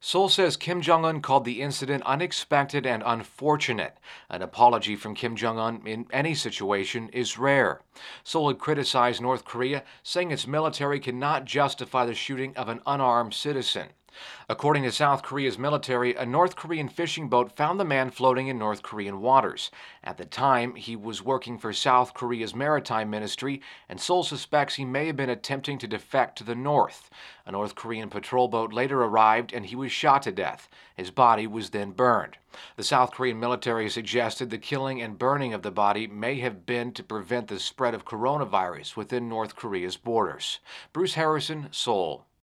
Seoul says Kim Jong-un called the incident unexpected and unfortunate. An apology from Kim Jong-un in any situation is rare. Seoul had criticized North Korea, saying its military cannot justify the shooting of an unarmed citizen. According to South Korea's military, a North Korean fishing boat found the man floating in North Korean waters. At the time, he was working for South Korea's maritime ministry, and Seoul suspects he may have been attempting to defect to the north. A North Korean patrol boat later arrived and he was shot to death. His body was then burned. The South Korean military suggested the killing and burning of the body may have been to prevent the spread of coronavirus within North Korea's borders. Bruce Harrison, Seoul.